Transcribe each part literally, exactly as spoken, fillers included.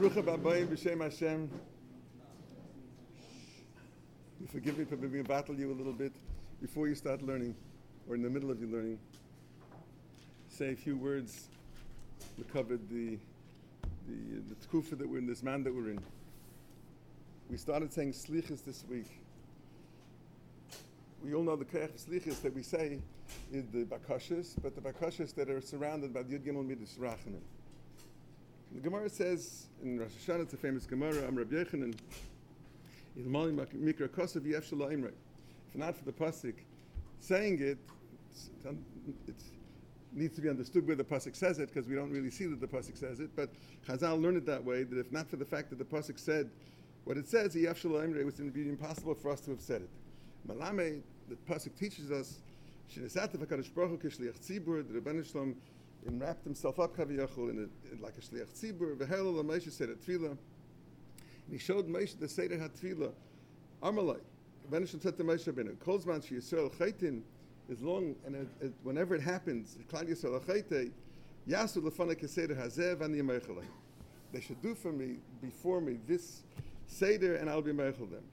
Brucha B'Abayim B'Shem Hashem. You forgive me for maybe battle you a little bit before you start learning, or in the middle of your learning. Say a few words. We covered the the the tkufa that we're in, this man that we're in. We started saying slichus this week. We all know the kerech of slichus that we say is the bakashas, but the bakashas that are surrounded by the Yud Gimel Midas Rachamim. The Gemara says in Rosh Hashanah, it's a famous Gemara, Am Rabbi Yechanan, Ilmali Mikra Kosav Yef Shelo Imrei. If not for the pasuk saying it, it needs to be understood where the pasuk says it, because we don't really see that the pasuk says it. But Chazal learned it that way, that if not for the fact that the pasuk said what it says, Yef Shelo Imrei, it would be impossible for us to have said it. Malame, the pasuk teaches us, Shnesatev HaKadosh Baruch Hu K'shliach Tzibur, the Rebbeinu Shalom wrapped himself up Kaviyachol in, in like a Shliach Tzibur. V'herel Moshe said a tefillah, and he showed Moshe the Seder HaTefillah. Amalai, Rebbeinu Shalom said to Moshe Rabbeinu, Kol Zman Sheyisrael Chaitin, as long and it, it, whenever it happens, Klal Yisrael Chaitei, Yasu Lefanei Keseder Hazeh V'ani Yemeichel. They should do for me, before me, this Seder, and I'll be meichel them.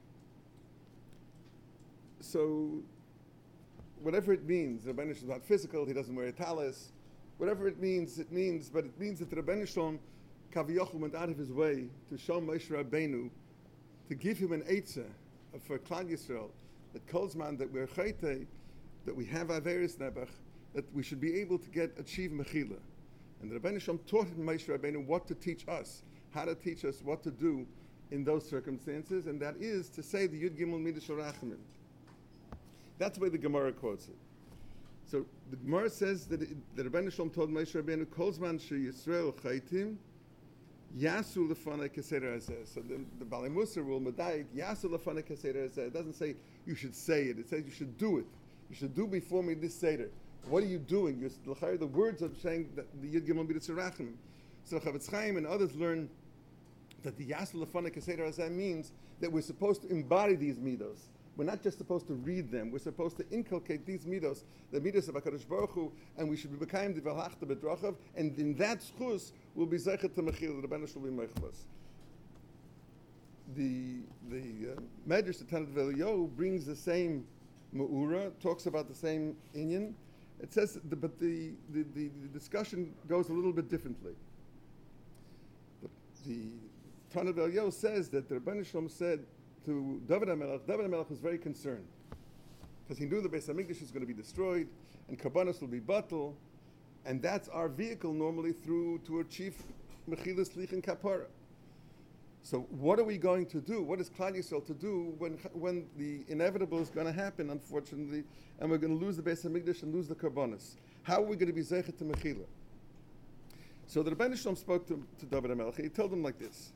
So, whatever it means, the Rebbeinu Shalom is not physical, he doesn't wear a talis. Whatever it means, it means, but it means that the Rebbeinu Shalom Kaviyachol went out of his way to show Moshe Rabbeinu, to give him an eitzah for Klal Yisrael, that Kolzman, that we're chaytei, that we have Averis Nebuch, that we should be able to get achieve Mechila. And the Rebbeinu Shalom taught Moshe Rabbeinu what to teach us, how to teach us what to do in those circumstances, and that is to say the Yud Gimel Midas Rachamim. That's the way the Gemara quotes it. So the Gemara says that it, the Rebbeinu Shalom told Moshe Rabbeinu, Kol Zman She Yisrael Chaitim, Yasu Lefanei Keseder Hazeh. So the, the Balei Musar will medayik, Yasu Lefanei Keseder Hazeh. It doesn't say you should say it. It says you should do it. You should do before me this Seder. What are you doing? You're, the words are saying that the Yud Gimel Midas Rachamim. So Chavetz Chaim and others learn that the Yasu Lefanei Keseder Hazeh means that we're supposed to embody these midos. We're not just supposed to read them. We're supposed to inculcate these midos, the midos of HaKadosh Baruch Hu, and we should be bekayim the velachta bedrachav, and in that schus will be zeichet to mechil, the Rebbeinu Shalom will be mechil us. The the uh, Medrash, the Tanat V'Eliyahu, brings the same me'ura, talks about the same inyan. It says, the, but the, the, the, the discussion goes a little bit differently. The, the Tanat V'Eliyahu says that the Rebbeinu Shalom said to David HaMelech, David HaMelech was very concerned because he knew the Beis HaMikdash is going to be destroyed and Karbanos will be batal, and that's our vehicle normally through to achieve Mechilas Lich and Kapara. So what are we going to do? What is Klal Yisrael to do when when the inevitable is going to happen, unfortunately, and we're going to lose the Beis HaMikdash and lose the Karbanos? How are we going to be Zeichet to Mechila? So the Rebbeinu Shalom spoke to, to David HaMelech. He told him like this.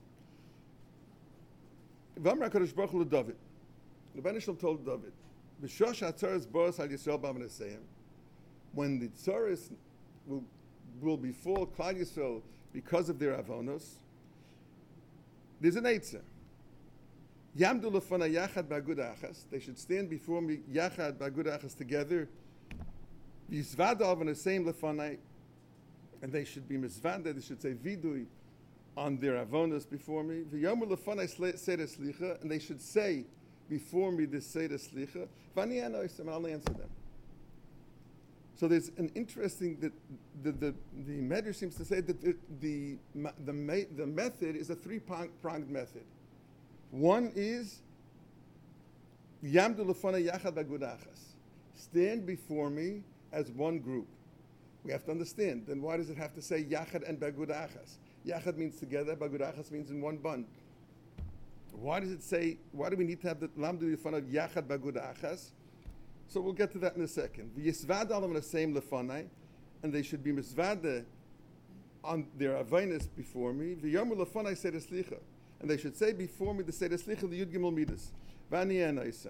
V'amar HaKadosh Baruch Hu David. The Rebbeinu Shalom told David, "B'shosh ha'tzaros boros al Yisrael b'amenaseim." When the tzaros will will befall Klal Yisrael because of their avonos, there's an eitzah. Yamdu lefana yachad ba'agud achas. They should stand before me yachad ba'agud achas together. Yisvada b'amenaseim lefanai, and they should be misvada. They should say vidui on their avonos before me. V'yomer lefanai seder slicha, and they should say before me this seder slicha. V'ani anois, and I'll answer them. So there's an interesting that the the, the Medrash seems to say that the the the, the method is a three pronged method. One is yamdu lefanai yachad b'agud achas. Stand before me as one group. We have to understand. Then why does it have to say yachad and b'agud achas? Yachad means together, Bagud Achas means in one bun. Why does it say, why do we need to have the lamdu in front of Yachad Bagud Achas? So we'll get to that in a second. V'yisvad alam l'seim lefanai, and they should be misvada on their avainas before me. V'yomer lefanai seder slicha, and they should say before me the seder slicha the Yud Gimel Midas. V'ani anaisem.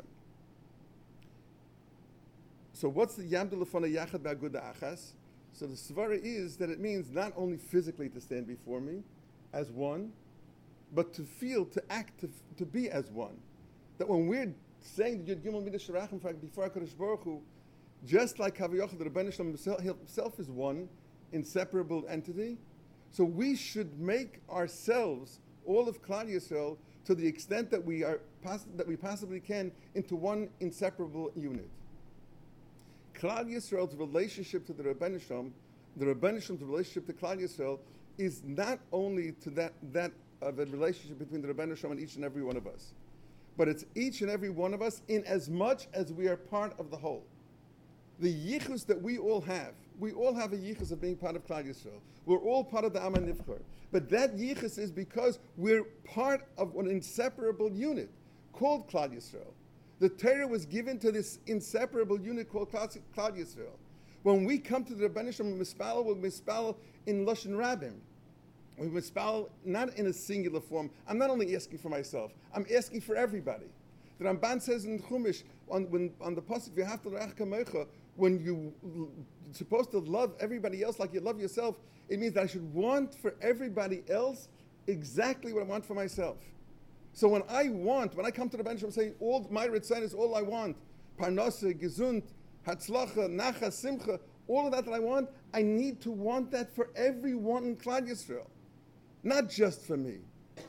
So what's the yamdu lefanai Yachad Bagud Achas? So the svara is that it means not only physically to stand before me as one, but to feel, to act, to, to be as one. That when we're saying the Yud Gimel Midas Rachamim before HaKadosh Baruch Hu, just like Kaviyachol, the Rebbeinu Shalom himself is one inseparable entity, so we should make ourselves all of Klal Yisrael to the extent that we are poss- that we possibly can into one inseparable unit. Klal Yisrael's relationship to the Rebbeinu Shalom, the Rebbeinu Shalom's relationship to Klal Yisrael, is not only to that that of a relationship between the Rebbeinu Shalom and each and every one of us, but it's each and every one of us in as much as we are part of the whole. The yichus that we all have, we all have a yichus of being part of Klal Yisrael. We're all part of the Am HaNivchar. But that yichus is because we're part of an inseparable unit called Klal Yisrael. The Torah was given to this inseparable unit called Klal Yisrael. When we come to the Rebbeinu Shalom, we mispal, we mispal in Lashon Rabim. We mispal not in a singular form. I'm not only asking for myself, I'm asking for everybody. The Ramban says in Chumash, on, when, on the pasuk, V'ahavta l'reacha kamocha, when you, you're supposed to love everybody else like you love yourself, it means that I should want for everybody else exactly what I want for myself. So when I want, when I come to the bench and say, all my ritzon is all I want, parnasa, gesund, hatzlacha, nacha, simcha, all of that that I want, I need to want that for everyone in Klal Yisrael, not just for me.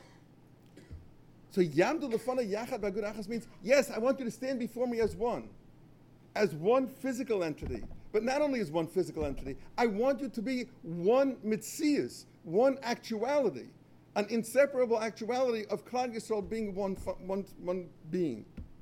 So Yamdu Lefana Yachad B'Agud Achas means, yes, I want you to stand before me as one, as one physical entity. But not only as one physical entity, I want you to be one mitzias, one actuality, an inseparable actuality of Klal Yisrael being one, one, one being.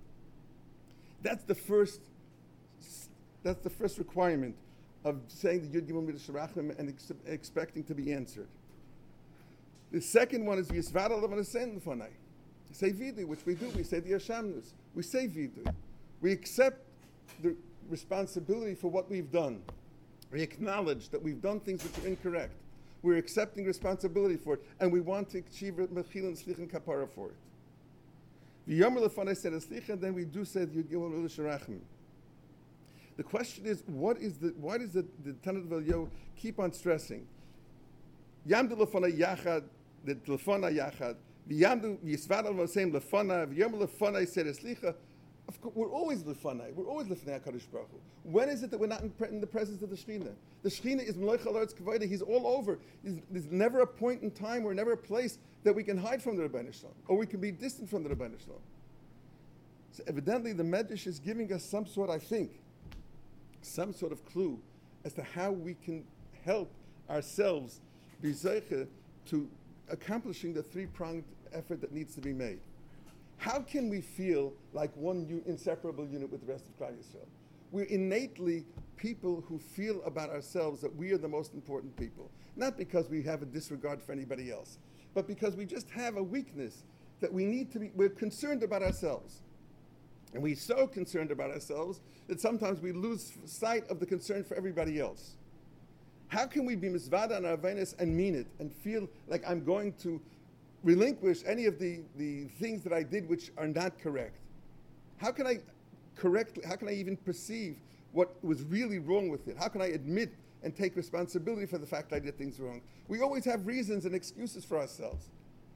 That's the first. That's the first requirement of saying the Yud Gimel Midas Sharachim and ex- expecting to be answered. The second one is Yisvad Alav Anasen Lefanai. Say vidu, which we do. We say the Yashamnus. We say vidu. We accept the responsibility for what we've done. We acknowledge that we've done things which are incorrect. We're accepting responsibility for it, and we want to achieve mechil and slich and kapara for it. V'yomer lefanai said slich, and then we do say the Yud Gimel Midas Sharachim. The question is, what is the why does the the Tanat V'Elyo keep on stressing? Yamdu lefanai yachad, the lefanai yachad. V'yamdu v'yisvad al v'asem lefana v'yomer lefanai said slicha. Of course, we're always lefanai. We're always lefanai HaKadosh Baruch Hu. When is it that we're not in, pre- in the presence of the Shechina? The Shechina is Melech HaLaretz Kavayda. He's all over. There's, there's never a point in time or never a place that we can hide from the Rebbeinu Shalom, or we can be distant from the Rebbeinu Shalom. So evidently, the Medrash is giving us some sort, I think, some sort of clue as to how we can help ourselves be zeicha to accomplishing the three-pronged effort that needs to be made. How can we feel like one u- inseparable unit with the rest of Klal Yisrael? We're innately people who feel about ourselves that we are the most important people. Not because we have a disregard for anybody else, but because we just have a weakness that we need to be, we're concerned about ourselves. And we're so concerned about ourselves that sometimes we lose sight of the concern for everybody else. How can we be misvada on our avenis and mean it and feel like I'm going to relinquish any of the, the things that I did which are not correct? How can I correctly, how can I even perceive what was really wrong with it? How can I admit and take responsibility for the fact I did things wrong? We always have reasons and excuses for ourselves.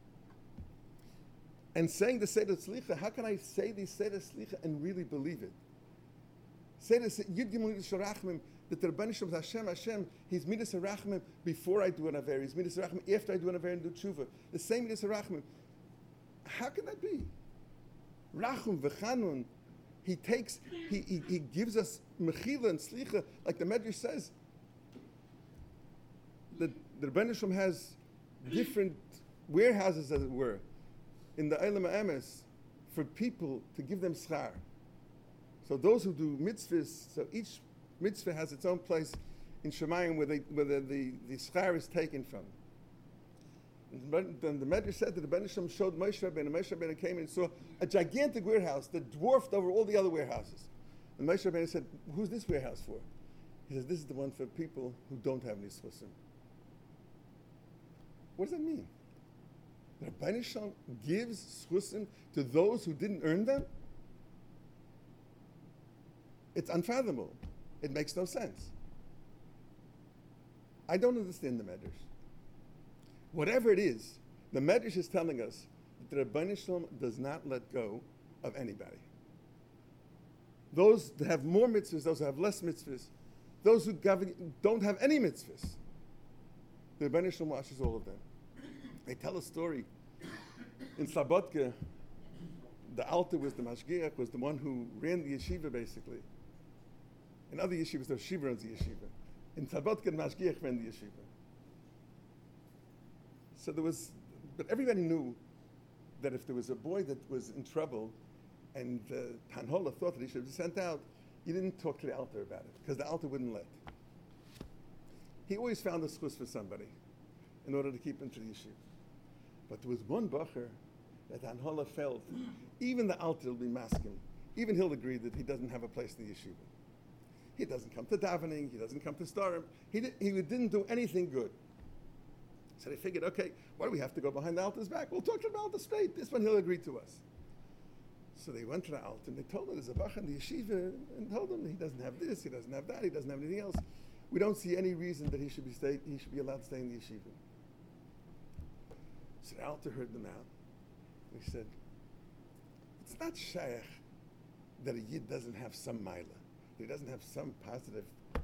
And saying the Seder Tzlicha, how can I say the Seder Tzlicha and really believe it? Say this, Yud Gimel Midas Sharachim, that the Rebbeinu Shalom is Hashem, Hashem, He's Midas Harachim before I do an Aver, He's Midas Harachim after I do an Aver and do Tshuva. The same Midas Harachim. How can that be? Rachum v'chanun, He takes, He, he, he gives us Mechila and Slicha, like the Medrash says. The, the Rebbeinu Shalom has different warehouses, as it were, in the Eilam HaEmes for people to give them schar. So those who do mitzvahs, so each mitzvah has its own place in Shemayim where, they, where the, the, the schar is taken from. And then the Medrash said that the Rebbeinu Shalom showed Moshe Rabbeinu, and Moshe Rabbeinu came and saw a gigantic warehouse that dwarfed over all the other warehouses. And Moshe Rabbeinu said, who's this warehouse for? He says, this is the one for people who don't have any schusim. What does that mean? The Rebbeinu Shalom gives schusim to those who didn't earn them? It's unfathomable. It makes no sense. I don't understand the Medrash. Whatever it is, the Medrash is telling us that the Rebbeinu Shalom does not let go of anybody. Those that have more mitzvahs, those who have less mitzvahs, those who don't have any mitzvahs, the Rebbeinu Shalom washes all of them. They tell a story In Slobodka, the Alter was the Mashgiach, was the one who ran the yeshiva basically. In other yeshivas, the yeshiva runs the yeshiva. In Slobodka, the Mashgiach ran the yeshiva. So there was, but everybody knew that if there was a boy that was in trouble and uh, Tanhola thought that he should be sent out, you didn't talk to the Alter about it because the Alter wouldn't let. He always found a schus for somebody in order to keep him to the yeshiva. But there was one bacher that Tanhola felt, even the Alter will be masking. Even he'll agree that he doesn't have a place in the yeshiva. He doesn't come to davening, he doesn't come to starim, he, did, he didn't do anything good. So they figured, okay, why do we have to go behind the Alter's back? We'll talk to the Alter straight. This one he'll agree to us. So they went to the Alter and they told him there's a bach in the yeshiva and told him he doesn't have this, he doesn't have that, he doesn't have anything else. We don't see any reason that he should be stay, he should be allowed to stay in the yeshiva. So the Alter heard them out. He said, it's not shaykh that a yid doesn't have some maila, that he doesn't have some positive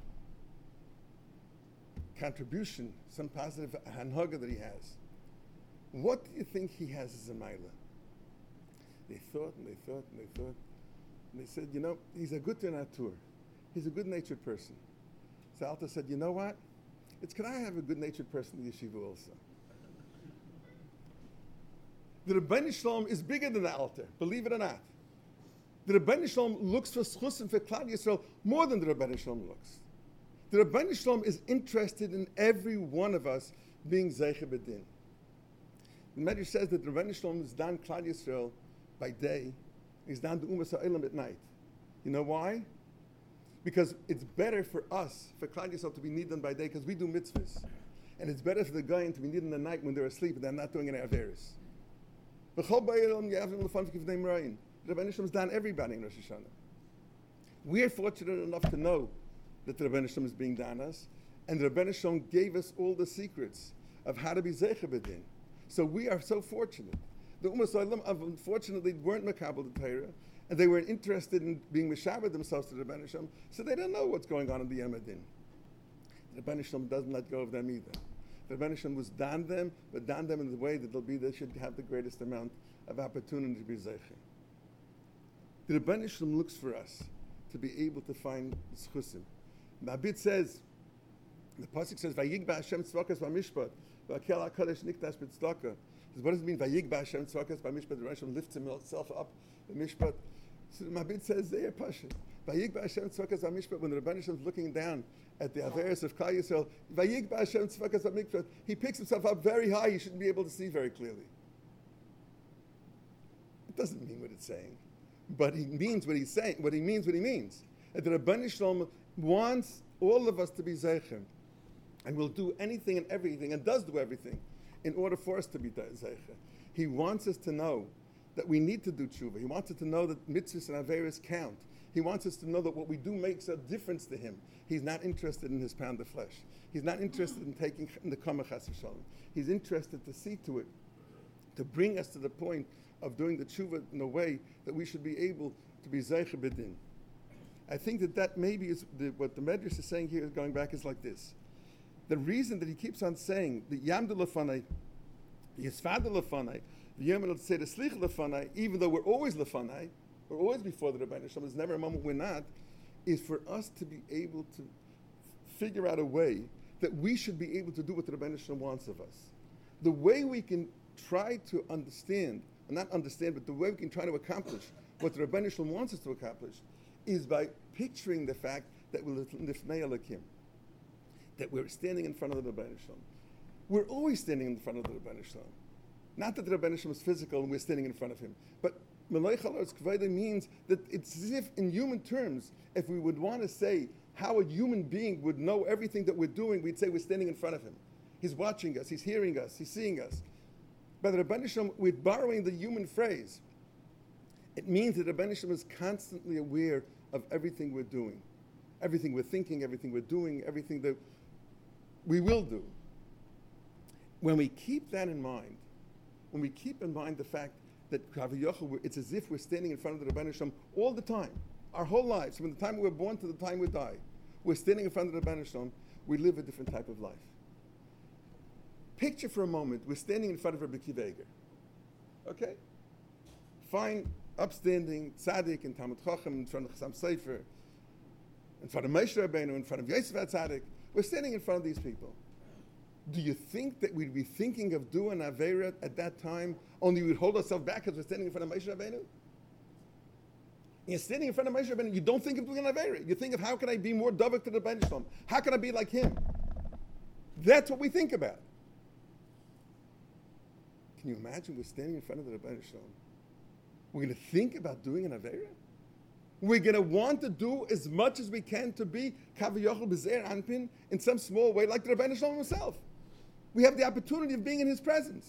contribution, some positive hanhaga that he has. What do you think he has as a maila? They thought and they thought and they thought, and they said, you know, he's a good natur. He's a good-natured person. So Alter said, you know what? It's can I have a good-natured person in the yeshiva also? The Rebbeinu Shalom is bigger than the Alter, believe it or not. The Rebbeinu Shalom looks for schusim for Klal Yisrael more than the Rebbeinu Shalom looks. The Rebbeinu Shalom is interested in every one of us being Zeicha B'Din. The Medrash says that the Rebbeinu Shalom is down Klal Yisrael by day, he's down to Umas HaOlam at night. You know why? Because it's better for us, for Klal Yisrael, to be nidan by day because we do mitzvahs. And it's better for the Goyim to be nidan at night when they're asleep and they're not doing any averis. The Rebbeinu Shalom is down everybody in Rosh Hashanah. We are fortunate enough to know that the Rebbeinu Shalom is being down us, and the Rebbeinu Shalom gave us all the secrets of how to be Zeicha B'Din. So we are so fortunate. The Umas HaOlam unfortunately weren't Makabel the Torah, and they weren't interested in being Meshaber themselves to the Rebbeinu Shalom, so they don't know what's going on in the Yom Adin. The Rebbeinu Shalom doesn't let go of them either. The Rebbeinu Shalom was down them, but down them in the way that they'll be, they should have the greatest amount of opportunity to be Zeicha. The Rebbeinu Shalom looks for us to be able to find the schusim. Mabit says, the pasuk says, "Vayigba Hashem tzvakas b'mishpat, v'akel hakadosh nikdash b'tzedakah." What does it mean? Vayigba Hashem tzvakas b'mishpat. The Rebbeinu Shalom lifts himself up b'mishpat. So the Mabit says, "Zeh pasha." Vayigba Hashem tzvakas b'mishpat. When the Rebbeinu Shalom is looking down at the averes of Klal Yisrael, Vayigba Hashem tzvakas b'mishpat. He picks himself up very high. He shouldn't be able to see very clearly. It doesn't mean what it's saying, but he means what he's saying. What he means, what he means. And the Rebbeinu Shalom wants all of us to be Zeichem, and will do anything and everything, and does do everything, in order for us to be Zeichem. He wants us to know that we need to do tshuva. He wants us to know that mitzvahs and averos count. He wants us to know that what we do makes a difference to him. He's not interested in his pound of flesh. He's not interested in taking the kamach chas v'shalom. He's interested to see to it, to bring us to the point of doing the tshuva in a way that we should be able to be Zeicha B'Din. I think that that maybe is the, what the Medrash is saying here, going back, is like this. The reason that he keeps on saying the Yamdu Lefanai, the Yisfadu Lefanai, the Yom say the Slich Lefanai, even though we're always Lefanai, we're always before the Rebbeinu Shalom, there's never a moment we're not, is for us to be able to figure out a way that we should be able to do what the Rebbeinu Shalom wants of us. The way we can try to understand, not understand, but the way we can try to accomplish what the Rebbeinu Shalom wants us to accomplish is by picturing the fact that we're Lifnei Elokim, that we're standing in front of the Rebbeinu Shalom. We're always standing in front of the Rebbeinu Shalom. Not that the Rebbeinu Shalom is physical and we're standing in front of him, but Melech HaLor's Kveda means that it's as if, in human terms, if we would want to say how a human being would know everything that we're doing, we'd say we're standing in front of him. He's watching us, he's hearing us, he's seeing us. By the Rebbeinu Shalom, we're borrowing the human phrase. It means that the Rebbeinu Shalom is constantly aware of everything we're doing, everything we're thinking, everything we're doing, everything that we will do. When we keep that in mind, when we keep in mind the fact that it's as if we're standing in front of the Rebbeinu Shalom all the time, our whole lives, from the time we were born to the time we die, we're standing in front of the Rebbeinu Shalom, we live a different type of life. Picture for a moment, we're standing in front of Rabbi Akiva Eiger. Okay? Fine, upstanding, tzaddik, and Talmud Chacham, in front of Chassam Sofer, in front of Moshe Rabbeinu, in front of Yosef HaTzaddik. We're standing in front of these people. Do you think that we'd be thinking of doing Aveira at that time, only we'd hold ourselves back because we're standing in front of Moshe Rabbeinu? You're standing in front of Moshe Rabbeinu, you don't think of doing an Aveira. You think of, how can I be more Davik to the Ben Shalom? How can I be like him? That's what we think about. Can you imagine we're standing in front of the Ben Shalom? We're going to think about doing an Aveira? We're going to want to do as much as we can to be Kaviyachol B'Zeir Anpin in some small way, like the Rebbeinu Shalom himself. We have the opportunity of being in his presence.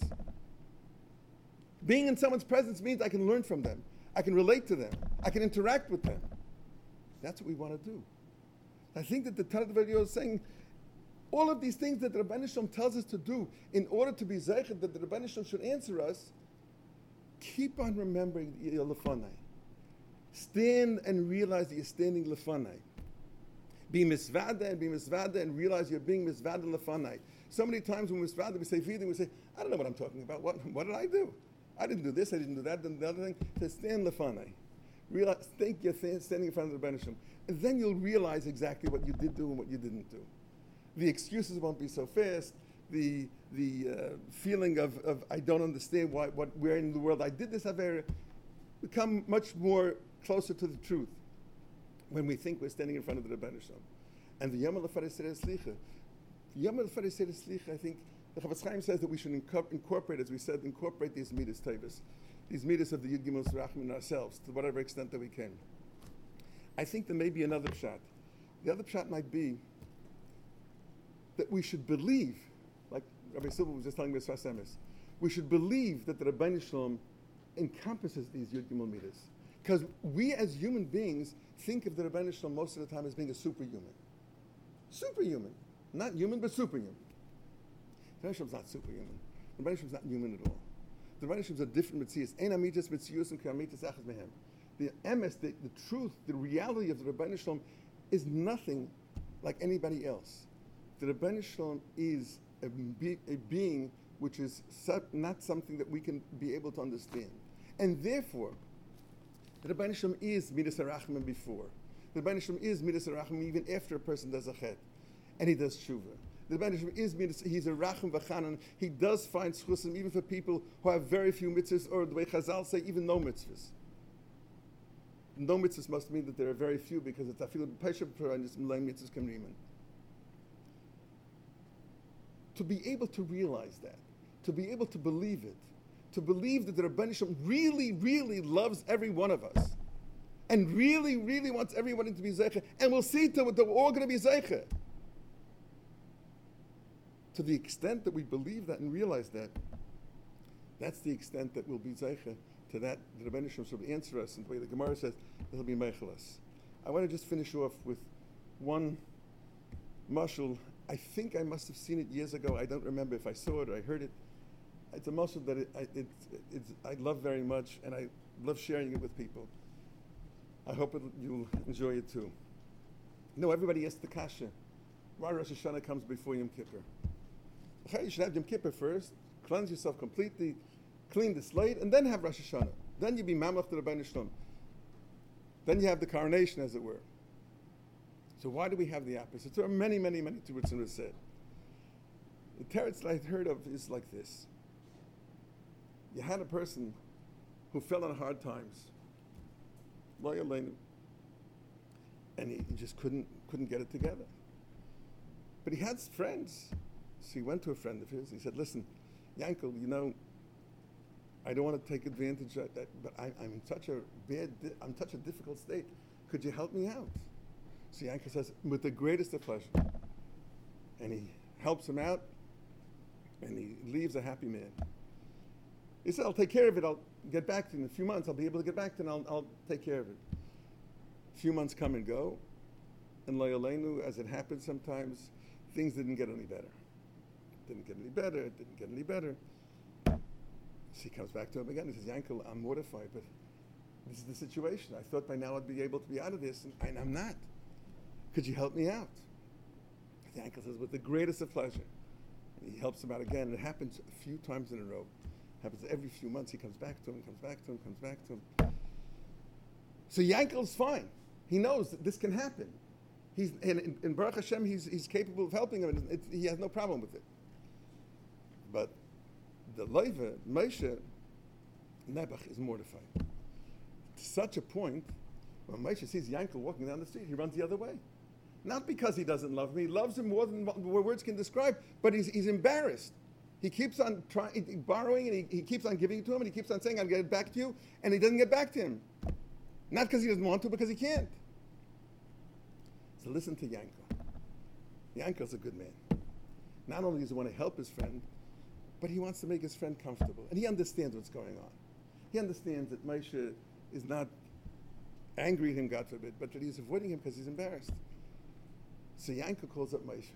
Being in someone's presence means I can learn from them. I can relate to them. I can interact with them. That's what we want to do. I think that the Tanakh video is saying all of these things that the Rebbeinu Shalom tells us to do in order to be Zeicher, that the Rebbeinu Shalom should answer us, keep on remembering your Lefanai. Stand and realize that you're standing Lefanai. Be misvada and be misvada and realize you're being misvada Lefanai. So many times when we're misvada, we say feeding, we say, I don't know what I'm talking about. What, what did I do? I didn't do this, I didn't do that, then the other thing. So stand Lefanai. Realize, think you're standing in front of the Rebbeinu Shalom. And then you'll realize exactly what you did do and what you didn't do. The excuses won't be so fast. The the uh, feeling of, of I don't understand why, what, where in the world I did this Avera, become much more closer to the truth when we think we're standing in front of the Rebbeinu Shalom. And the Yom HaLefarei Seder Slicha, Yom HaLefarei Seder Slicha, I think the Chavetz Chaim says that we should incorporate, as we said, incorporate these midas tavis, these midas of the Yud Gimel Rachman in ourselves to whatever extent that we can. I think there may be another pshat. The other pshat might be that we should believe, like Rabbi Silva was just telling me, we should believe that the Rebbeinu Shalom encompasses these Yud Gimel midas. Because we as human beings think of the Rebbeinu Shalom most of the time as being a superhuman. Superhuman. Not human, but superhuman. The Rebbeinu Shalom is not superhuman. The Rebbeinu Shalom is not human at all. The Rebbeinu Shalom is a different mitzias. Ein amitas mitzius and k'amitas achas mehem. The emes, the, the truth, the reality of the Rebbeinu Shalom is nothing like anybody else. The Rebbeinu Shalom is a, be, a being which is sub, not something that we can be able to understand. And therefore, the Rebbeinu Shalom is Midas HaRachman before. The Rebbeinu Shalom is Midas HaRachman even after a person does a chet. And he does tshuva. The Rebbeinu Shalom is Midas, he's a Racham V'chanan. He does find schusim even for people who have very few mitzvahs, or the way Chazal say, even no mitzvahs. No mitzvahs must mean that there are very few, because it's afilu b'peishav Torah and it's milay mitzvahs kamriman. To be able to realize that, to be able to believe it, to believe that the Rebbeinu Shalom really, really loves every one of us, and really, really wants everyone to be zeicher, and we'll see to it that we're all going to be zeicher. To the extent that we believe that and realize that, that's the extent that we'll be zeicher. To that, the Rebbeinu Shalom will answer us, and the way the Gemara says, it'll be meichelas. I want to just finish off with one mashal. I think I must have seen it years ago. I don't remember if I saw it or I heard it. It's a mashal that it, it, it's, I love very much, and I love sharing it with people. I hope it, you'll enjoy it too. You know, everybody asks the kasha, why Rosh Hashanah comes before Yom Kippur? Okay, you should have Yom Kippur first, cleanse yourself completely, clean the slate, and then have Rosh Hashanah. Then you be Mamlech to the Rebbeinu Shalom. Then you have the coronation, as it were. So why do we have the opposite? There are many, many, many terutzim that said. The teretz that I've heard of is like this. You had a person who fell on hard times, lo yaleinu, and he, he just couldn't couldn't get it together. But he had friends, so he went to a friend of his. He said, "Listen, Yankel, you know, I don't want to take advantage of that, but I, I'm in such a bad, I'm in such a difficult state. Could you help me out?" So Yankel says, "With the greatest of pleasure," and he helps him out, and he leaves a happy man. He said, "I'll take care of it. I'll get back to you in a few months. I'll be able to get back to you, and I'll, I'll take care of it." A few months come and go, and lo yaleinu, as it happens sometimes, things didn't get any better. Didn't get any better. It didn't get any better. So he comes back to him again. He says, "Yankel, I'm mortified, but this is the situation. I thought by now I'd be able to be out of this, and, and I'm not. Could you help me out?" Yankel says, "With the greatest of pleasure." And he helps him out again. And it happens a few times in a row. Happens every few months. He comes back to him, comes back to him, comes back to him. So Yankel's fine. He knows that this can happen. He's, and in, in Baruch Hashem, he's, he's capable of helping him, and it, he has no problem with it. But the Leiva, Moshe, Nebuch is mortified. To such a point, when Moshe sees Yankel walking down the street, he runs the other way. Not because he doesn't love him. He loves him more than what words can describe, but he's, he's embarrassed. He keeps on trying, borrowing, and he, he keeps on giving it to him, and he keeps on saying, I'll get it back to you, and he doesn't get back to him. Not because he doesn't want to, because he can't. So listen to Yankel. Yankel's a good man. Not only does he want to help his friend, but he wants to make his friend comfortable. And he understands what's going on. He understands that Moshe is not angry at him, God forbid, but that he's avoiding him because he's embarrassed. So Yankel calls up Moshe.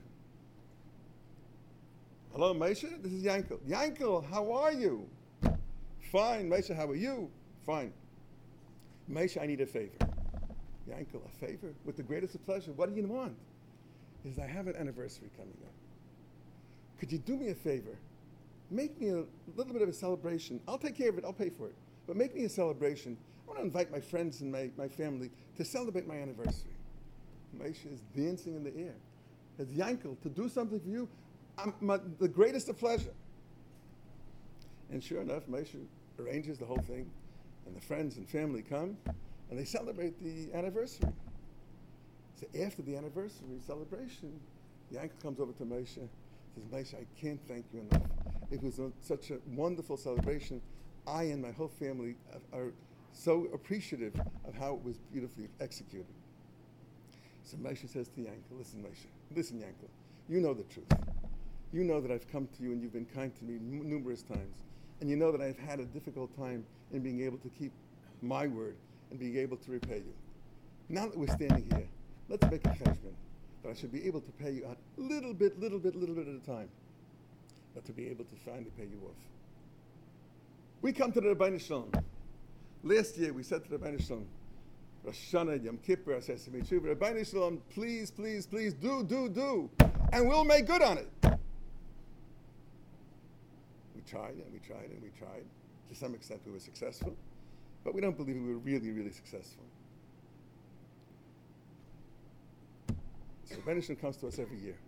Hello, Moshe? This is Yankel. Yankel, how are you? Fine. Moshe, how are you? Fine. Moshe, I need a favor. Yankel, a favor? With the greatest of pleasure. What do you want? He says, I have an anniversary coming up. Could you do me a favor? Make me a little bit of a celebration. I'll take care of it. I'll pay for it. But make me a celebration. I want to invite my friends and my, my family to celebrate my anniversary. Moshe is dancing in the air. As Yankel, to do something for you, I'm, my, the greatest of pleasure. And sure enough, Moshe arranges the whole thing, and the friends and family come, and they celebrate the anniversary. So after the anniversary celebration, Yankel comes over to Moshe, says, Moshe, I can't thank you enough. It was a, such a wonderful celebration. I and my whole family are, are so appreciative of how it was beautifully executed. So Moshe says to Yankel, listen, Moshe, listen, Yankel, you know the truth. You know that I've come to you and you've been kind to me n- numerous times. And you know that I've had a difficult time in being able to keep my word and being able to repay you. Now that we're standing here, let's make a cheshbon that I should be able to pay you out little bit, little bit, little bit at a time, but to be able to finally pay you off. We come to the Rebbeinu Shalom. Last year we said to the Rebbeinu Shalom, Rosh Hashanah, Yom Kippur, Sesame Tshuva, Rebbeinu Shalom, please, please, please, do, do, do, and we'll make good on it. We tried and we tried and we tried. To some extent we were successful, but we don't believe we were really, really successful. So Rebbeinu Shalom comes to us every year.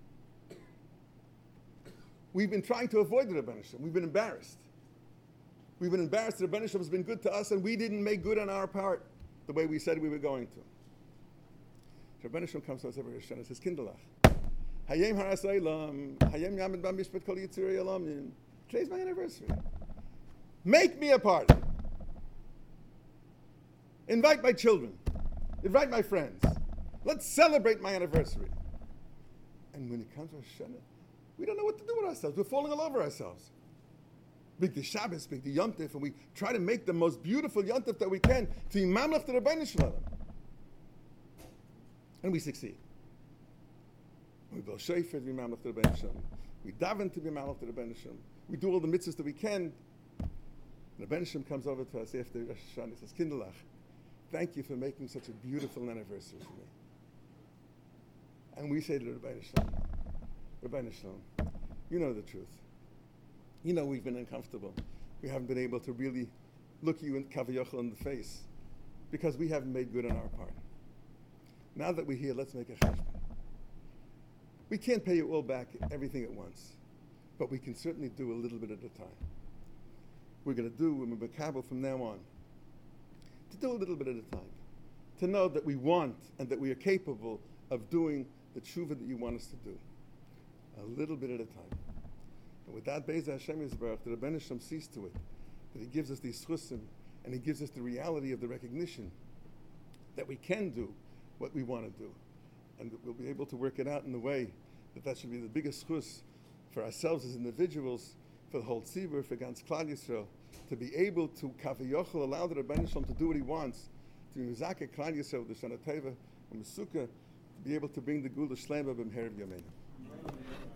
We've been trying to avoid the Rebbeinu Shalom. We've been embarrassed. We've been embarrassed that Rebbeinu Shalom has been good to us and we didn't make good on our part the way we said we were going to. So Rebbeinu Shalom comes to us every year and says, Kinderlach, Hayem Harasaylam, Hayem Yamid Bam Mishpat Kol Yitzirei Alam. Today's my anniversary. Make me a party. Invite my children. Invite my friends. Let's celebrate my anniversary. And when it comes to Rosh Hashanah, we don't know what to do with ourselves. We're falling all over ourselves. Big the Shabbos, big the Yom Tov, and we try to make the most beautiful Yom Tov that we can to Imamlech the Rebbeinu Shalom. And we succeed. We blow shofar to be Imamlech the Rebbeinu Shalom. We daven to be Imamlech the Rebbeinu Shalom. We do all the mitzvahs that we can. The Rebbeinu Shalom comes over to us after Rosh Hashanah and says, Kinderlach, thank you for making such a beautiful anniversary for me. And we say to the Rebbeinu Shalom, Rebbeinu Shalom, you know the truth. You know we've been uncomfortable. We haven't been able to really look you in Kaviyachal in the face because we haven't made good on our part. Now that we're here, let's make a cheshbon. We can't pay you all back everything at once, but we can certainly do a little bit at a time. We're going to do with Makabel from now on, to do a little bit at a time, to know that we want and that we are capable of doing the tshuva that you want us to do, a little bit at a time. And with that, Be'ez Hashem Yisbarach, the Rebbeinu Shalom sees to it, that he gives us these chusim, and he gives us the reality of the recognition that we can do what we want to do, and that we'll be able to work it out in the way that that should be the biggest chus for ourselves as individuals, for the whole tzibur, for Gans Klal Yisrael, to be able to Kaviyachal, allow the Rebbeinu Shalom to do what he wants, to be Mizakeh Klal Yisrael, the Shana Teva, and Mesukah, to be able to bring the Gula Shlema b'mher of Yameinu.